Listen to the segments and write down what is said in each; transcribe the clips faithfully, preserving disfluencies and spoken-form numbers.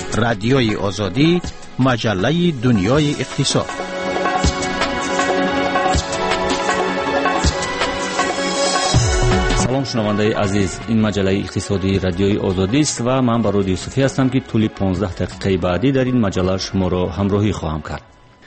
رادیوی آزادی، مجله دنیای اقتصاد. سلام شنونده عزیز، این مجله اقتصادی رادیوی آزادی است و من برود یوسفی هستم که طول پانزده دقیقه بعدی در این مجله شما را همراهی خواهم کرد.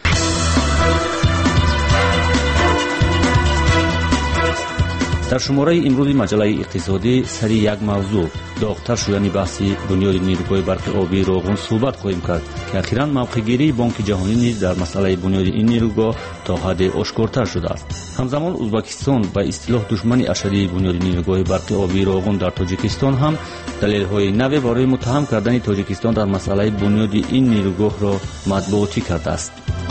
در شماره امروزی مجله اقتصادی سری یک موضوع داغ‌تر شدن بحثی بنیاد نیروگاه برق آبی روغن صحبت خواهیم کرد که اخیراً موقع‌گیری بانک جهانی نیز در مسئله بنیاد این نیروگاه تا حد آشکارتر شده است. همزمان ازبکستان به اصطلاح دشمن اشدی بنیاد نیروگاه برق آبی روغن در تاجیکستان هم دلایل‌های نو برای متهم کردن تاجیکستان در مسئله بنیاد این نیروگاه را مطبوعاتی کرده است.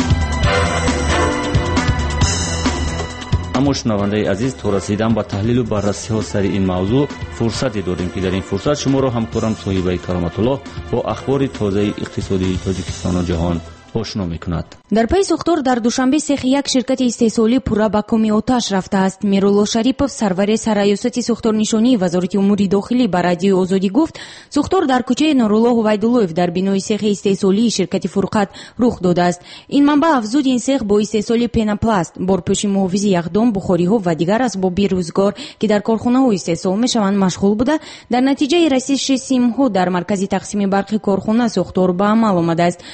اما شنونده عزیز، تا رسیدن به تحلیل و بررسی ها سر این موضوع فرصتی داریم که در این فرصت شما را همکارم صاحب کرامت الله با اخبار تازه اقتصادی تاجیکستان و جهان آشنا می‌کند. در پی سوختور در دوشنبه سیخ یک شرکت استحصالی پورا به کمی آتش رفته است. میرالله شریپов سرور سرایوسط سوختور نشانی وزارت امور داخلی به رادیوی آزادی گفت سوختور در کوچه نورالله ویداللویف در بینای سیخ استحصالی شرکت فرقت رخ داده است. این منبع افزود این سیخ با استحصال پناپلاست، بارپوش محافظ یخدان، بخاری‌ها و دیگر اسباب روزگار که در کارخانه‌ها استحصال می‌شوند مشغول بوده. در نتیجه رسیدگی سیم‌ها در مرکز تقسیم برق کارخانه سوختور به عمل آمده است.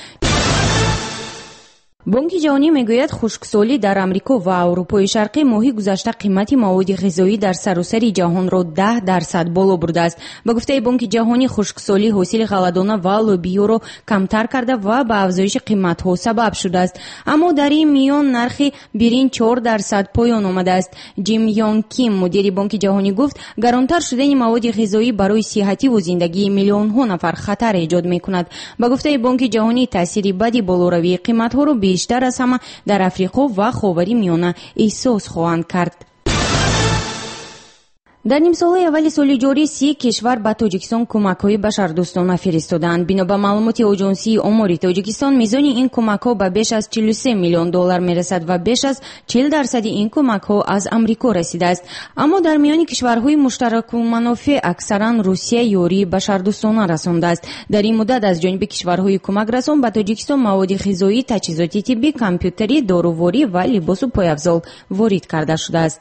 بانک جهانی میگوید خشکسالی در امریکا و اروپای شرقی ماهی گذشته قیمت مواد غذایی در سراسر جهان را ده درصد بالا برده است. به گفته بانک جهانی خشکسالی حاصل غله‌دانه و لوبیا را کمتر کرده و به افزایش قیمت‌ها سبب شده است. اما در این میان نرخ برنج چهار درصد پایان آمده است. جیم یون کیم مدیر بانک جهانی گفت گرانتر شدن مواد غذایی برای صحتی و زندگی میلیون‌ها نفر خطر ایجاد می‌کند. به گفته بانک جهانی تاثیر بدی بالاروی قیمت‌ها را بیشتر از همه در افریقا و خاورمیانه احساس خواهند کرد. در نیم سال اول سال جاری سی کشور به تاجیکستان کمک‌های بشردوستانه فرستادند. بنا به معلومات آژانسی آمار تاجیکستان میزان این کمک‌ها به بیش از چهل و سه میلیون دلار میرسد و بیش از چهل درصد این کمک‌ها از امریکا رسیده است. اما در میان کشورهای مشترک المنافع اکثرا روسیه یاری بشردوستانه رسانده است. در این مدت از جانب کشورهای کمک رسان به تاجیکستان مواد غذایی، تجهیزات طبی، کامپیوتری، داروواری و لباس و پایافزار وارد کرده شده است.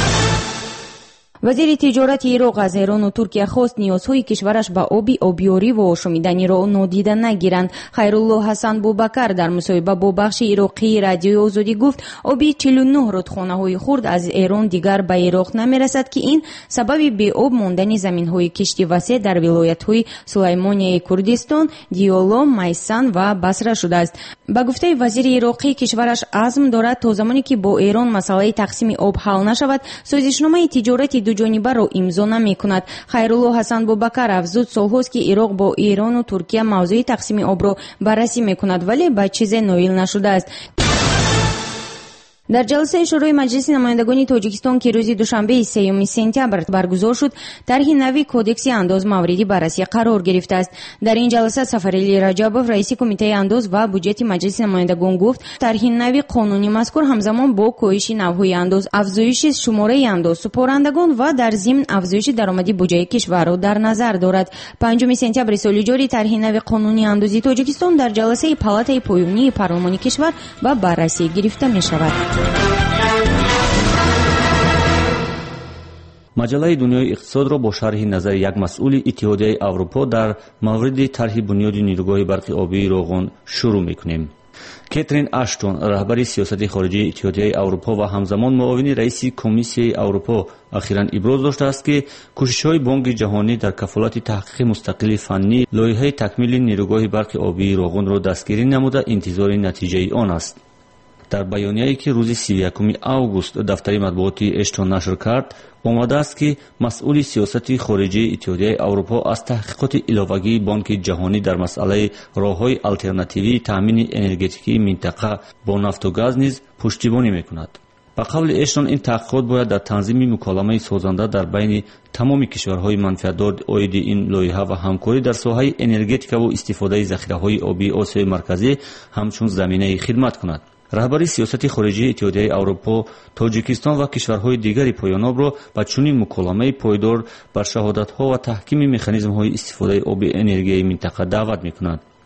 وزیر تجارت عراق از ایران و ترکیه خواست نیازهای کشورش به آب، آبیاری و آشامیدنی را نادیده نگیرند. خیرالله حسن بوبکر در مصاحبه با بخش عراقی رادیوی آزادی گفت آب چهل و نه رودخانه‌های خرد از ایران دیگر به عراق نمیرسد که این سبب بی آب ماندن زمین‌های کشتی وسیع در ولایت‌های سلیمانیه کردستان، دیالا، میسان و بصره شده است. به گفته وزیر عراقی کشورش عزم دارد تا زمانی که با ایران مسئله تقسیم آب حل نشود سازشنامه تجارتی جانبه را امضا نمی‌کند. خیرالله حسن بوبکر افزود سال‌هاست که عراق با ایران و ترکیه موضوع تقسیم آب را بررسی می‌کند ولی به چیز نایل نشده است. در جلسه شورای مجلس نمایندگان تاجیکستان که روز دوشنبه سوم سپتامبر برگزار شد، طرح نوی کدکس انداز مورد بررسی قرار گرفته است. در این جلسه سفرعلی رجبوف رئیس کمیته انداز و بودجه مجلس نمایندگان گفت طرح نوی قانونی مذکور همزمان با کاهش نوهای انداز، افزایش شماره انداز سپرندگان و در ضمن افزایش درآمد بودجه کشور را در نظر دارد. پنجم سپتامبر سال جاری طرح نوی قانونی اندازی تاجیکستان در جلسه پالاتای پایانی پارلمانی کشور به بررسی گرفته می‌شود. مجله دنیای اقتصاد را با شرح نظر یک مسئول اتحادیه اروپا در مورد طرح بنیاد نیروگاه برق آبی روغن شروع می‌کنیم. کاترین اشتون رهبر سیاست خارجی اتحادیه اروپا و همزمان معاون رئیس کمیسیون اروپا اخیراً ابراز داشته است که کوشش‌های بانک جهانی در کفالت تحقیق مستقل فنی لایحه تکمیل نیروگاه برق آبی روغن را دستگیری نموده انتظار نتیجه آن است. در بیانیه‌ای که روز سی و یکم آگوست دفتر مطبوعاتی اشتون نشر کرد آمده است که مسئول سیاست خارجی اتحادیه اروپا از تحقیقات علاوگی بانک جهانی در مسئله راه‌های آلترناتیوی تامین انرژتیکی منطقه با نفت و گاز نیز پشتیبانی می‌کند. به قول اشتون این تحقیقات باید در تنظیم مکالمه سازنده در بین تمام کشورهای منفعتدار عاید این لایحه و همکاری در ساحه انرژتیک و استفاده ذخیره‌های آبی آسیای مرکزی همچون زمینه خدمت کند. رهبری سیاست خارجی اتحادیه اروپا تاجیکستان و کشورهای دیگری پایاناب را به چنین مکالمه پایدار بر شهادت‌ها و تحکیم مکانیزم‌های استفاده آب انرژی منطقه دعوت می‌کند.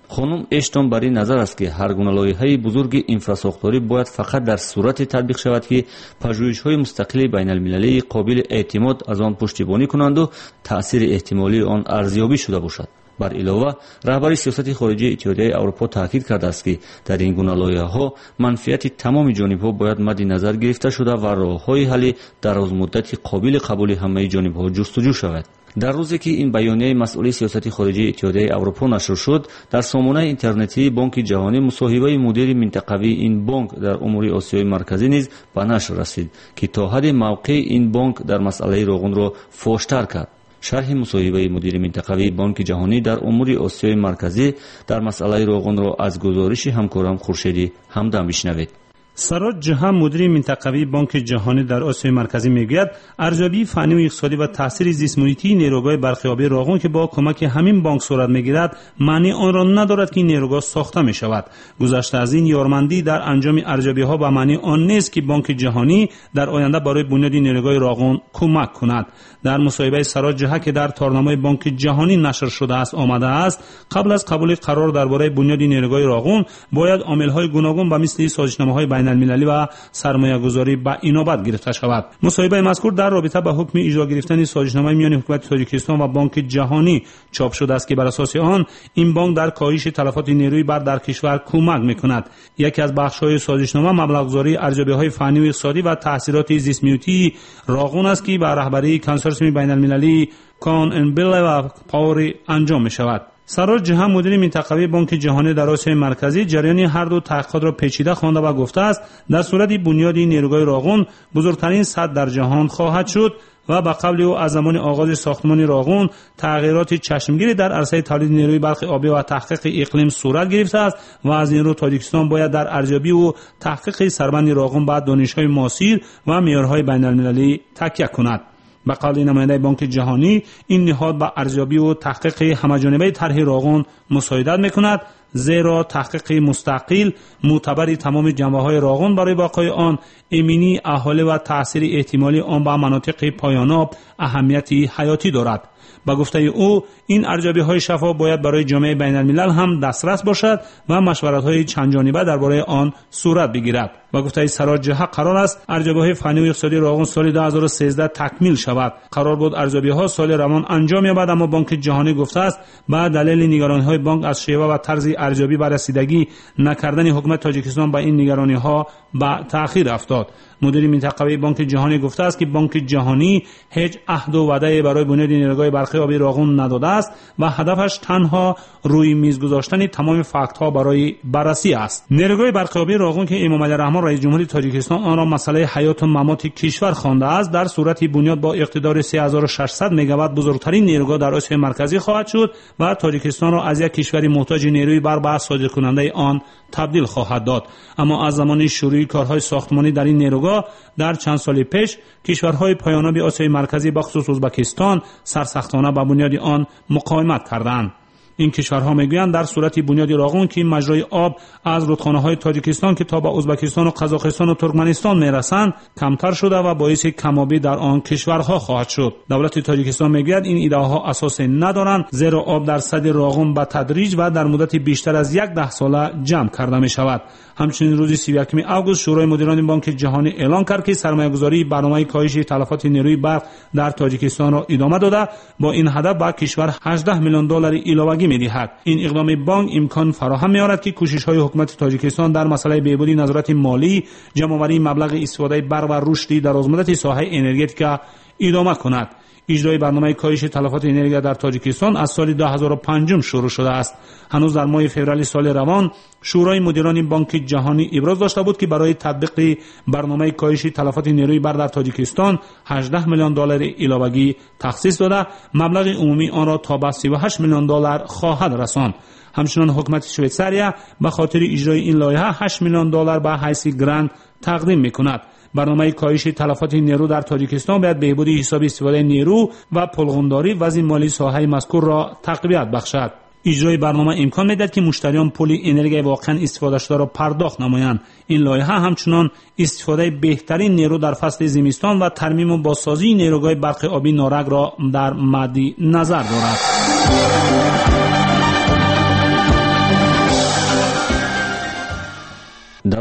خانم اشتون بر این نظر است که هر گونه لایحه بزرگ انفراساختوری باید فقط در صورت تطبیق شود که پژوهش‌های مستقل بین المللی قابل اعتماد از آن پشتیبانی کنند و تأثیر احتمالی آن ارزیابی شده باشد. بر علاوه رهبر سیاست خارجی اتحادیه اروپا تاکید کرده است که در این گونه لایحه‌ها منفعت تمام جانب‌ها باید مد نظر گرفته شده و راه‌های حل درازمدتی قابل قبول همه جانب‌ها جستجو شود. در روزی که این بیانیه مسئول سیاست خارجی اتحادیه اروپا نشر شد، در سامانه اینترنتی بانک جهانی مصاحبه مدیر منطقوی این بانک در امور آسیای مرکزی نیز به نشر رسید که تا حد موقع این بانک در مسئله روغن را فاشتر کرد. شرح مصاحبه مدیر منطقوی بانک جهانی در امور آسیای مرکزی در مسئله روغن را از گزارش همکارم خورشیدی همدم بشنوید. سراج جهان مدیر منطقوی بانک جهانی در آسیای مرکزی میگوید ارزیابی فنی و اقتصادی و تاثیر زیست محیطی نیروگاه برق آبی راغون که با کمک همین بانک صورت میگیرد معنی آن را ندارد که نیروگاه ساخته می شود. گذشته از این یارمندی در انجام ارزیابی ها به معنی آن نیست که بانک جهانی در آینده برای بنیاد نیروگاه راغون کمک کند. در مصاحبه سراج جهان که در تارنامه بانک جهانی نشر شده است آمده است قبل از قبول قرار درباره بنیاد نیروگاه راغون باید عامل‌های گوناگون به مثل سازشنامه‌های بین المللی و سرمایه‌گذاری به اینابت گرفته شود. مصاحبه مذکور در رابطه با حکم اجرا گرفتن سازشنامه میان حکومت تاجیکستان و بانک جهانی چاپ شده است که بر اساس آن این بانک در کاهش تلفات نیروی برق در کشور کمک می‌کند. یکی از بخش‌های سازشنامه مبلغ‌گذاری ارزیابی‌های فنی و اقتصادی و تاثیرات زیست محیطی راغون است که به رهبری کنسورسیوم بین المللی کان انبل و پاوری انجام می‌شود. سراج جهان مدیر منطقوی بانک جهانی در آسیای مرکزی جریان هر دو تحقیقات را پیچیده خوانده و گفته است در صورت بنیاد نیروگاه راغون بزرگترین سد در جهان خواهد شد و با قبل او از زمان آغاز ساختمان راغون تغییرات چشمگیری در عرصه تولید نیروی برق آبی و تحقیق اقلیم صورت گرفته است و از این رو تاجیکستان باید در ارزیابی و تحقیق سربند راغون به دانش‌های معاصر و معیارهای بین‌المللی تکیه کند. به قول نماینده بانک جهانی این نهاد با ارزیابی و تحقیق همه‌جانبه طرح راغون مساعدت می‌کند زیرا تحقیق مستقل معتبر تمام جنبه‌های راغون برای بقای آن امنی اهالی و تأثیر احتمالی آن به مناطق پایان‌آب اهمیتی حیاتی دارد. با گفته او این ارزیابی‌های شفاف باید برای جامعه بین‌الملل هم دسترس باشد و مشورت‌های چند جانبه درباره آن صورت بگیرد. با گفته سراج جهان قرار است ارزیابی‌های فنی و اقتصادی راغون سال دو هزار و سیزده تکمیل شود. قرار بود ارزیابی‌ها سال روان انجام یابد اما بانک جهانی گفته است با دلیل نگرانی‌های بانک از شیوه و طرز ارزیابی بر رسیدگی نکردن حکومت تاجیکستان با این نگرانی‌ها به تأخیر افتاد. مدیر منطقوی بانک جهانی گفته است که بانک جهانی هیچ عهد و وعده برای بنیاد نیروگاه برق آبی راغون نداده است و هدفش تنها روی میز گذاشتن تمام فاکت‌ها برای بررسی است. نیروگاه برق آبی راغون که امام علی رحمان رئیس جمهوری تاجیکستان آن را مسئله حیات و ممات کشور خوانده است در صورت بنیاد با اقتدار سه هزار و ششصد مگاوات بزرگترین نیروگاه در آسیای مرکزی خواهد شد و تاجیکستان را از یک کشور محتاج نیروی برق به صادر کننده آن تبدیل خواهد داد. اما از زمان شروع کارهای ساختمانی در این نیروگاه در چند سال پیش کشورهای پایان‌آب آسیای مرکزی به خصوص ازبکستان سرسختانه به بنیاد آن مقاومت کردند. این کشورها میگویند در صورت بنیاد راغون که مجرای آب از رودخانه‌های تاجیکستان که تا به ازبکستان و قزاقستان و ترکمنستان میرسند کمتر شده و باعث کم‌آبی در آن کشورها خواهد شد. دولت تاجیکستان میگوید این ایده‌ها اساس ندارند زیرا آب در سد راغون به تدریج و در مدت بیشتر از یک ده ساله جمع کرده می شود. همچنین روز سی و یکم آگوست شورای مدیران بانک جهانی اعلام کرد که سرمایه‌گذاری برنامه کاهش تلفات نیروی برق در تاجیکستان را ادامه داده با این هدف به کشور هجده میلیون دلار علاوگی می‌دهد. این اقدام بانک امکان فراهم می‌آورد که کوشش‌های حکومت تاجیکستان در مسئله بهبودی نظارت مالی، جمع‌آوری مبلغ استفاده برق و رشد درازمدت ساحه انرژتیک ادامه کند. اجرای برنامه کاهش تلفات انرژی در تاجیکستان از سال دو هزار و پنج شروع شده است. هنوز در ماه فوریه سال روان شورای مدیران بانک جهانی ابراز داشته بود که برای تطبیق برنامه کاهش تلفات نیروی برق در تاجیکستان هجده میلیون دلار علاوگی تخصیص داده مبلغ عمومی آن را تا به سی و هشت میلیون دلار خواهد رساند. همچنین حکومت شویتساریا به خاطر اجرای این لایحه هشت میلیون دلار به حیث گرانت تقدیم می‌کند. برنامه کاهش تلفات نیرو در تاجیکستان باید بهبودی حساب استفاده نیرو و پلغمداری وضع مالی ساحه مذکور را تقویت بخشد. اجرای برنامه امکان میدهد که مشتریان پول انرژی واقعا استفاده شده را پرداخت نمایند. این لایحه همچنان استفاده بهترین نیرو در فصل زمستان و ترمیم و بازسازی نیروگاه برق آبی نارنگ را در مد نظر دارد.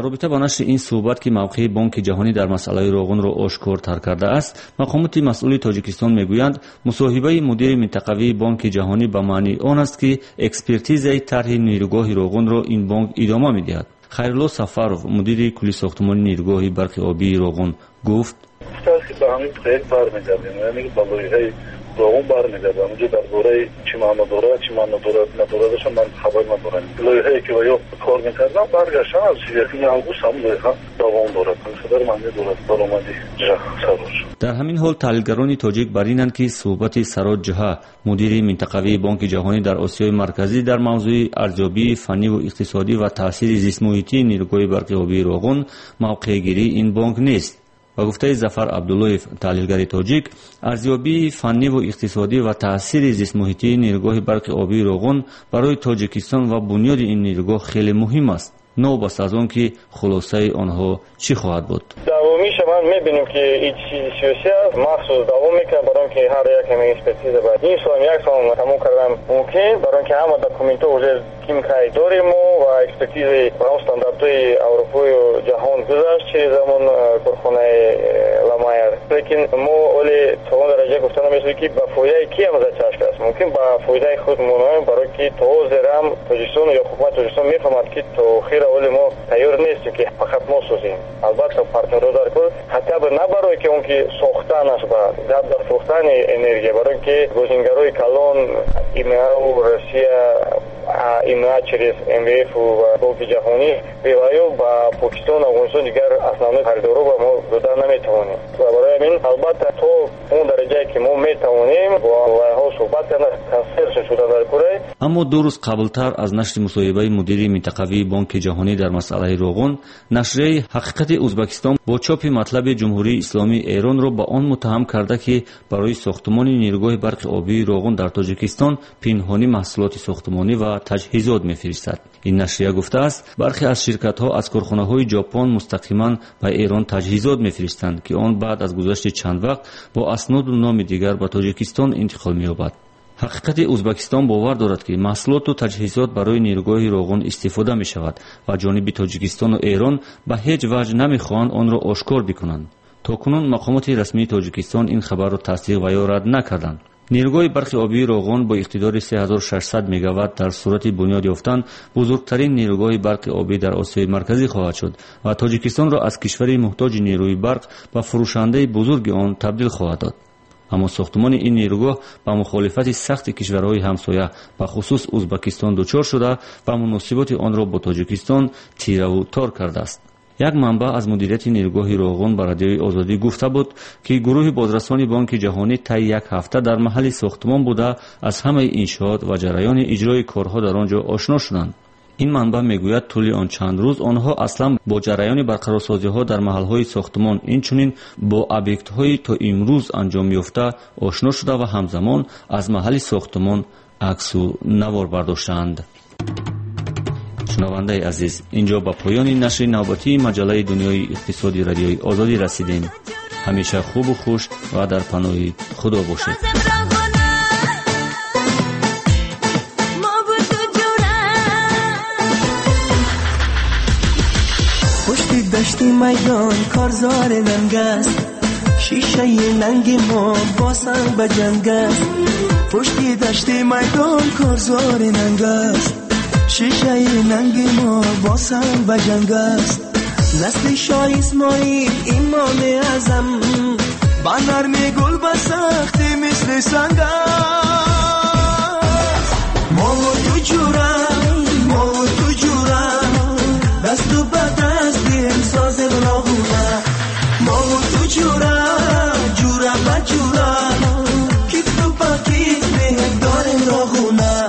رابطه با نشر این صحبت که موقع بانک جهانی در مسئله روغن را آشکارتر کرده است، مقامات مسئول تاجیکستان میگویند مصاحبه مدیر منطقوی بانک جهانی به معنی آن است که اکسپرتیز طرح نیروگاه روغن را این بانک ادامه میدهد. خیرالله سفرов مدیر کلی ساختمان نیروگاه برق آبی روغن گفت: به همین پروژه برمیگردیم، یعنی با لایحه روغن برمیگردیم. اونجا درباره چی معنی داره چی معنی نداره ندارهشون من خبر ندارم. لایحه‌ای که ویا کار می‌کردن برگشتن از یکم آگوست هم لایحه دوام داره. خبر من داره درآمدی جه سروش. در همین حال تحلیلگران تاجیک بر اینند که صحبت سراج جها مدیر منطقوی بانک جهانی در آسیای مرکزی در موضوع ارزیابی فنی و اقتصادی و تاثیر زیست محیطی نیروگاه برق آبی روغن موقع گیری این بانک نیست. و گفته ظفر عبداللهیف تحلیلگر تاجیک، ارزیابی فنی و اقتصادی و تاثیر زیست محیطی نیروگاه برق آبی روغن برای تاجیکستان و بنیاد این نیروگاه خیلی مهم است. نوبست از آن که خلاصه آنها چی خواهد بود. دوامیش ما میبینیم که این سیاسی است، مخصوص دوام میکنه برای که هر یک همین اکسپرتیز باید این سال یک سال تموم کردن ممکن برای که همه دکومنت ها وجود کیم خواهی داریم و اکسپرتیز برای استانداردهای اروپایی و جهان گذاشت چه زمان کارخانه لامایر. لیکن ما اولی تا اون درجه گفتن میشه که با فایده کی هم زچشک است، ممکن با فایده خود مونایم برای که تو زرم تاجیکستان یا حکومت تاجیکستان میفهمد که تو خیر اولی ما تیار نیستیم که فقط ما سازیم. البته پارتنر در کل حتی نه برای که اون که ساختن است با در ساختن انرژی، برای که گزینگرای کلان ایمنا و روسیه ایمنا چریز ام وی اف و بانک جهانی بیایو با پاکستان و افغانستان دیگر اصلا خریدارو با ما دادن نمیتوانیم. و برای همین البته تو اون درجه که ما میتوانیم با ها صحبت کردن کنسل شده در کره. اما دو روز قبلتر از نشر مصاحبه مدیر منطقوی بانک جهانی در مسئله روغن، نشریه حقیقت ازبکستان با چاپ مطلب جمهوری اسلامی ایران را با آن متهم کرده که برای ساختمان نیروگاه برق آبی روغن در تاجیکستان پنهانی محصولات ساختمانی و تجهیزات می‌فرستد. این نشریه گفته است برخی از شرکت‌ها از کارخانه‌های ژاپن مستقیما به ایران تجهیزات می‌فرستند که آن بعد از گذشت چند وقت با اسناد و نام دیگر به تاجیکستان انتقال می‌یابد. حقیقت ازبکستان باور دارد که محصولات و تجهیزات برای نیروگاه روغن استفاده می شود و جانب تاجیکستان و ایران به هیچ وجه نمی خواهند آن را آشکار بکنند. تاکنون مقامات رسمی تاجیکستان این خبر را تصدیق و یا رد نکردند. نیروگاه برق آبی روغن با اقتدار سه هزار و ششصد مگاوات در صورت بنیاد یافتن بزرگترین نیروگاه برق آبی در آسیای مرکزی خواهد شد و تاجیکستان را از کشوری محتاج نیروی برق به فروشنده بزرگ آن تبدیل خواهد داد. اما ساختمان این نیروگاه با مخالفت سخت کشورهای همسایه به خصوص ازبکستان دچار شده و مناسبات آن را با تاجیکستان تیره و تار کرده است. یک منبع از مدیریت نیروگاه روغن به رادیوی آزادی گفته بود که گروه بازرسان بانک جهانی طی یک هفته در محل ساختمان بوده از همه انشاءات و جریان اجرای کارها در آنجا آشنا شدند. این منبع میگوید طول آن چند روز آنها اصلا با جریان برقرارسازی ها در محلهای ساختمان اینچنین با ابیکت های تا امروز انجام یافته آشنا شده و همزمان از محل ساختمان عکس و نوار برداشتند. شنونده عزیز، اینجا با پایان نشر نوبتی مجله دنیای اقتصادی رادیوی آزادی رسیدیم. همیشه خوب و خوش و در پناه خدا باشید. دشتی میدان کارزار ننگست، شیشه ننگ ما با سنگ به جنگ است. پشتی دشتی میدان کارزار ننگست، شیشه ننگ ما با سنگ به جنگ است. نسل شاه اسماعیل امام اعظم با نرمی گل به سختی مثل سنگ است. ما و تو جورم ما و تو جورم دست و بدست دیم سازم راهونه. ما و تو جورم جورم و جورم کیف تو با کیف بهم دارم راهونه.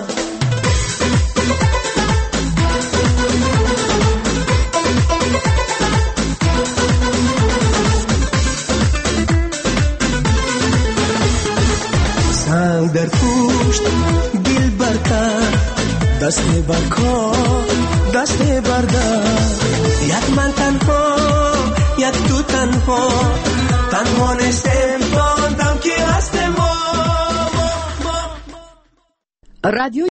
سنگ در پشت دل برتر دست بر کار دست بردار. یک من تنها یک تو تنها تنها نیستم باندم که هست ما. رادیو